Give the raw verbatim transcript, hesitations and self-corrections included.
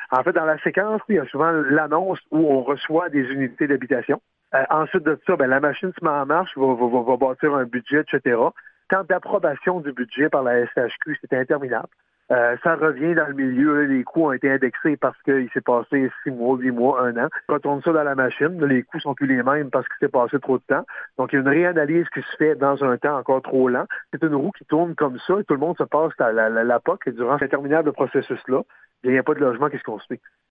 En fait, dans la séquence, il y a souvent l'annonce où on reçoit des unités d'habitation. Euh, ensuite de ça, ben, la machine se met en marche, va, va, va, va bâtir un budget, et cetera. Temps d'approbation du budget par la S H Q, c'est interminable. Euh, ça revient dans le milieu, là, les coûts ont été indexés parce qu'il s'est passé six mois, huit mois, un an. Quand on retourne ça dans la machine, là, les coûts sont plus les mêmes parce qu'il s'est passé trop de temps. Donc, il y a une réanalyse qui se fait dans un temps encore trop lent. C'est une roue qui tourne comme ça et tout le monde se passe à la, la, la P O C. Et durant cet interminable processus-là, il n'y a pas de logement qui se construit.